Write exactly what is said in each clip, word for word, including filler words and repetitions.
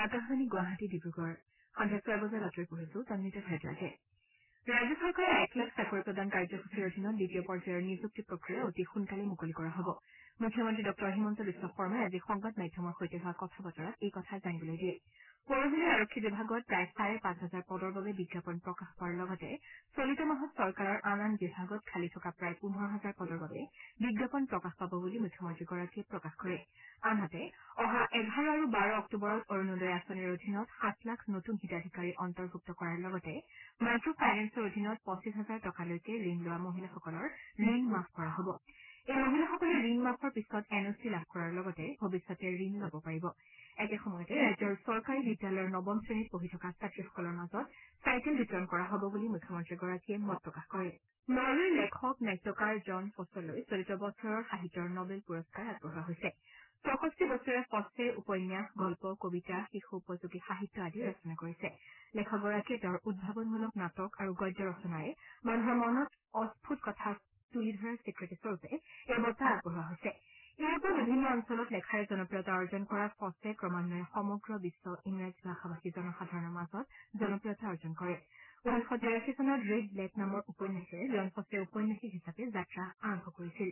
আকাশবাণী গুৱাহাটী ডিব্ৰুগড় সন্ধিয়া ছয় বজাৰ বাতৰি পঢ়িছো তন্মিতা ভেদৰাজে ৰাজ্য চৰকাৰে এক লাখ চাকৰি প্ৰদান কাৰ্যসূচীৰ অধীনত দ্বিতীয় পৰ্যায়ৰ নিযুক্তি প্ৰক্ৰিয়া অতি সোনকালে মুকলি কৰা হ'ব মুখ্যমন্ত্ৰী ডঃ হিমন্ত বিশ্ব শৰ্মাই আজি সংবাদ মাধ্যমৰ সৈতে হোৱা কথা বতৰাত এই কথা জানিবলৈ দিয়ে পৌৰহিলে আৰক্ষী বিভাগত প্ৰায় চাৰে পাঁচ হাজাৰ পদৰ বাবে বিজ্ঞাপন প্ৰকাশ পোৱাৰ লগতে চলিত মাহত চৰকাৰৰ আন আন বিভাগত খালী থকা প্ৰায় পোন্ধৰ হাজাৰ পদৰ বাবে বিজ্ঞাপন প্ৰকাশ পাব বুলি মুখ্যমন্ত্ৰীগৰাকীয়ে প্ৰকাশ কৰে আনহাতে অহা এঘাৰ আৰু বাৰ অক্টোবৰত অৰুণোদয় আঁচনিৰ অধীনত সাত লাখ নতুন হিতাধিকাৰী অন্তৰ্ভুক্ত কৰাৰ লগতে মাইক্ৰ ফাইনেন্সৰ অধীনত পঁচিছ হাজাৰ টকালৈকে ঋণ লোৱা মহিলাসকলৰ ঋণ মাফ কৰা হ'ব এই মহিলাসকলে ঋণ মাফৰ পিছত এন অ' চি লাভ কৰাৰ লগতে ভৱিষ্যতে ঋণ ল'ব পাৰিব একে সময়তে ৰাজ্যৰ চৰকাৰী বিদ্যালয়ৰ নৱম শ্ৰেণীত পঢ়ি থকা ছাত্ৰীসকলৰ মাজত চাইকেল বিতৰণ কৰা হ'ব বুলি মুখ্যমন্ত্ৰীগৰাকীয়ে মত প্ৰকাশ কৰে নৰৱেৰ লেখক নাট্যকাৰ জন ফছলৈ চলিত বছৰৰ সাহিত্যৰ নবেল পুৰস্কাৰ আগবঢ়োৱা হৈছে চৌষষ্ঠি বছৰীয়া ফছে উপন্যাস গল্প কবিতা শিশু উপযোগী সাহিত্য আদি ৰচনা কৰিছে লেখকগৰাকীয়ে তেওঁৰ উদ্ভাৱনমূলক নাটক আৰু গদ্য ৰচনাৰে মানুহৰ মনত অস্ফুট কথা তুলি ধৰাৰ স্বীকৃতি স্বৰূপে এই বঁটা আগবঢ়োৱা হৈছে ইউৰোপৰ বিভিন্ন অঞ্চলত লেখাৰে জনপ্ৰিয়তা অৰ্জন কৰা ফছে ক্ৰমান্বয়ে সমগ্ৰ বিশ্ব ইংৰাজী ভাষাভাষী জনসাধাৰণৰ মাজত জনপ্ৰিয়তা অৰ্জন কৰে ঊনৈছশ তিৰাশী চনত ৰেড ব্লেক নামৰ উপন্যাসেৰে জন ফছে ঔপন্যাসিক হিচাপে যাত্ৰা আৰম্ভ কৰিছিল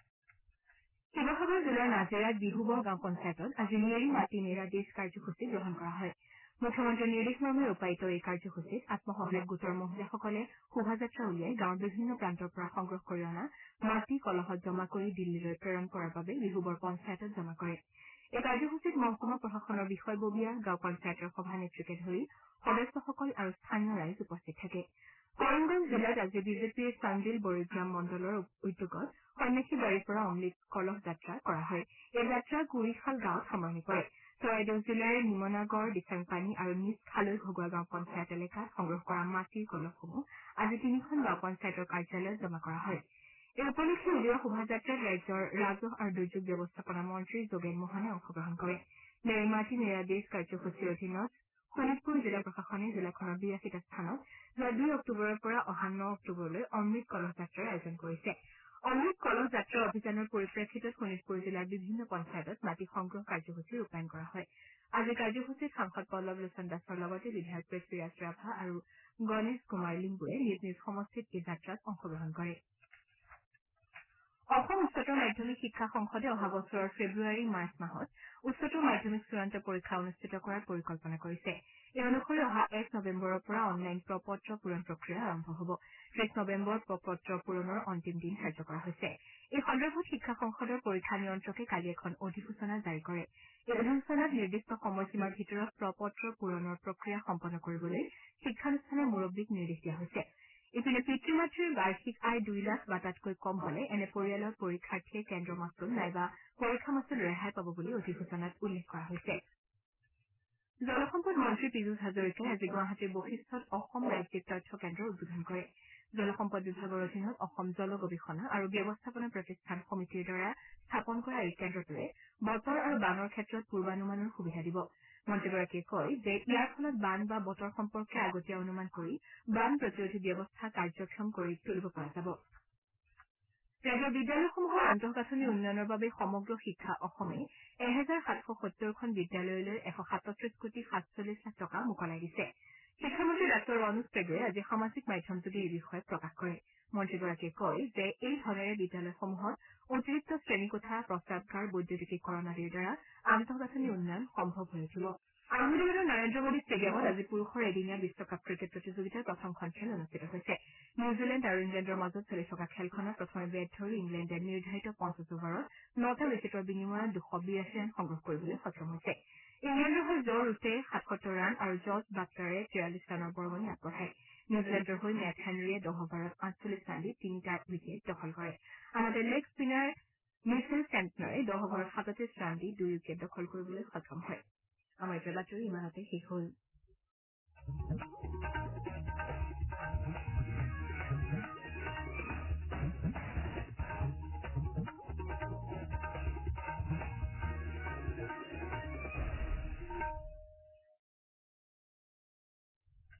শিৱসাগৰ জিলাৰ নাজেৰাত বিহুবৰ গাঁও পঞ্চায়তত আজি নিয়েৰি মাটি মেৰা দেশ কাৰ্যসূচী গ্ৰহণ কৰা হয় মুখ্যমন্ত্ৰী নিৰ্দেশ মৰ্মে ৰূপায়িত এই কাৰ্যসূচীত আত্মসহায়ক গোটৰ মহিলাসকলে শোভাযাত্ৰা উলিয়াই গাঁৱৰ বিভিন্ন প্ৰান্তৰ পৰা সংগ্ৰহ কৰি অনা মাটি কলহত জমা কৰি দিল্লীলৈ প্ৰেৰণ কৰাৰ বাবে বিহুবৰ পঞ্চায়তত জমা কৰে এই কাৰ্যসূচীত মহকুমা প্ৰশাসনৰ বিষয়ববীয়া গাঁও পঞ্চায়তৰ সভানেত্ৰীকে ধৰি সদস্যসকল আৰু স্থানীয় ৰাইজ উপস্থিত থাকে কৰিমগঞ্জ জিলাত আজি বিজেপিৰ চান্দিল বড়িগ্ৰাম মণ্ডলৰ উদ্যোগত সন্যাসী বাৰীৰ পৰা অমৃত কলহ যাত্ৰা কৰা হয় এই যাত্ৰা কুৰিখাল গাঁৱত সামৰণি পৰে চৰাইদেউ জিলাৰ নিমনাগড় দিচাংপানী আৰু নিজ খালৈ ঘগুৱা গাঁও পঞ্চায়ত এলেকাত সংগ্ৰহ কৰা মাটিৰ কলহসমূহ আজি তিনিখন গাঁও পঞ্চায়তৰ কাৰ্যালয়ত জমা কৰা হয় এই উপলক্ষে উলিওৱা শোভাযাত্ৰাত ৰাজ্যৰ ৰাজহ আৰু দুৰ্যোগ ব্যৱস্থাপনা মন্ত্ৰী যোগেন মোহনে অংশগ্ৰহণ কৰে নেৰী মাটি মেৰা দেশ কাৰ্যসূচীৰ অধীনত শোণিতপুৰ জিলা প্ৰশাসনে জিলাখনৰ বিৰাশীটা স্থানত যোৱা দুই অক্টোবৰৰ পৰা অহা ন অক্টোবৰলৈ অমৃত কলহ যাত্ৰাৰ আয়োজন কৰিছে অমৃত কলহ যাত্ৰা অভিযানৰ পৰিপ্ৰেক্ষিতত শোণিতপুৰ জিলাৰ বিভিন্ন পঞ্চায়তত মাটি সংগ্ৰহ কাৰ্যসূচী ৰূপায়ণ কৰা হয় আজিৰ কাৰ্যসূচীত সাংসদ পল্লৱ লোচন দাসৰ লগতে বিধায়ক পৃথ্বীৰাজ ৰাভা আৰু গণেশ কুমাৰ লিম্বুৱে নিজ নিজ সমষ্টিত এই যাত্ৰাত অংশগ্ৰহণ কৰে অসম উচ্চতৰ মাধ্যমিক শিক্ষা সংসদে অহা বছৰৰ ফেব্ৰুৱাৰী মাৰ্চ মাহত উচ্চতৰ মাধ্যমিক চূড়ান্ত পৰীক্ষা অনুষ্ঠিত কৰাৰ পৰিকল্পনা কৰিছে এই অনুসৰি অহা এক নৱেম্বৰৰ পৰা অনলাইন প্ৰ পত্ৰ পূৰণ প্ৰক্ৰিয়া আৰম্ভ হ'ব ত্ৰিশ নৱেম্বৰত প্ৰ পত্ৰ পূৰণৰ অন্তিম দিন ধাৰ্য কৰা হৈছে এই সন্দৰ্ভত শিক্ষা সংসদৰ পৰীক্ষা নিয়ন্ত্ৰকে কালি এখন অধিসূচনা জাৰি কৰে এই অধিসূচনাত নিৰ্দিষ্ট সময়সীমাৰ ভিতৰত প্ৰ পত্ৰ পূৰণৰ প্ৰক্ৰিয়া সম্পন্ন কৰিবলৈ শিক্ষানুষ্ঠানৰ মুৰব্বীক নিৰ্দেশ দিয়া হৈছে ইপিনে পিতৃ মাতৃৰ বাৰ্ষিক আয় দুই লাখ বা তাতকৈ কম হলে এনে পৰিয়ালৰ পৰীক্ষাৰ্থীয়ে কেন্দ্ৰ মাচুল নাইবা পৰীক্ষা মাচুল ৰেহাই পাব বুলি অধিসূচনাত উল্লেখ কৰা হৈছে জলসম্পদ মন্ত্ৰী পীযুষ হাজৰিকাই আজি গুৱাহাটীৰ বশিষ্ঠত অসম ৰাজ্যিক তথ্য কেন্দ্ৰ উদ্বোধন কৰে জলসম্পদ বিভাগৰ অধীনত অসম জল গৱেষণা আৰু ব্যৱস্থাপনা প্ৰতিষ্ঠান সমিতিৰ দ্বাৰা স্থাপন কৰা এই কেন্দ্ৰটোৱে বতৰ আৰু বানৰ ক্ষেত্ৰত পূৰ্বানুমানৰ সুবিধা দিব মন্ত্ৰীগৰাকীয়ে কয় যে ইয়াৰ ফলত বান বা বতৰ সম্পৰ্কে আগতীয়া অনুমান কৰি বান প্ৰতিৰোধী ব্যৱস্থা কাৰ্যক্ষম কৰি তুলিব পৰা যাব ৰাজ্যৰ বিদ্যালয়সমূহৰ আন্তঃগাঁথনি উন্নয়নৰ বাবে সমগ্ৰ শিক্ষা অসমে এহেজাৰ সাতশ সত্তৰখন বিদ্যালয়লৈ এশ সাতত্ৰিশ কোটি সাতচল্লিশ লাখ টকা মোকলাই দিছে শিক্ষামন্ত্ৰী ডাঃ ৰণোজ পেগুৱে আজি সামাজিক মাধ্যমযোগে এই বিষয়ে প্ৰকাশ কৰে মন্ত্ৰীগৰাকীয়ে কয় যে এই ধনেৰে বিদ্যালয়সমূহত অতিৰিক্ত শ্ৰেণীকোঠা প্ৰস্ৰাৱগাৰ বৈদ্যুতিকীকৰণ আদিৰ দ্বাৰা আন্তঃগাঁথনি উন্নয়ন সম্ভৱ হৈ উঠিব আহমেদাবাদৰ নৰেন্দ্ৰ মোদী ষ্টেডিয়ামত আজি পুৰুষৰ এদিনীয়া বিশ্বকাপ ক্ৰিকেট প্ৰতিযোগিতাৰ প্ৰথমখন খেল অনুষ্ঠিত হৈছে নিউজিলেণ্ড আৰু ইংলেণ্ডৰ মাজত চলি থকা খেলখনত প্ৰথমে বেট ধৰি ইংলেণ্ডে নিৰ্ধাৰিত পঞ্চাছ অভাৰত নটা উইকেটৰ বিনিময়ত দুশ বিৰাশী ৰান সংগ্ৰহ কৰিবলৈ সক্ষম হৈছে ইংলেণ্ডৰ হৈ জ ৰুটে সাতসত্তৰ ৰান আৰু জৰ্জ বাটলাৰে তিয়াল্লিছ ৰানৰ বৰঙণি আগবঢ়ায় নিউজিলেণ্ডৰ হৈ মেট হেনৰীয়ে দহ অভাৰত আঠচল্লিছ ৰান দি তিনিটা উইকেট দখল কৰে আনহাতে লেগ স্পিনাৰ মিচেল চেণ্টনাৰে দহ অভাৰত সাতত্ৰিশ ৰান দি দুই উইকেট দখল কৰিবলৈ সক্ষম হয় আমাৰ এতিয়া বাতৰি ইমানতে শেষ হ'ল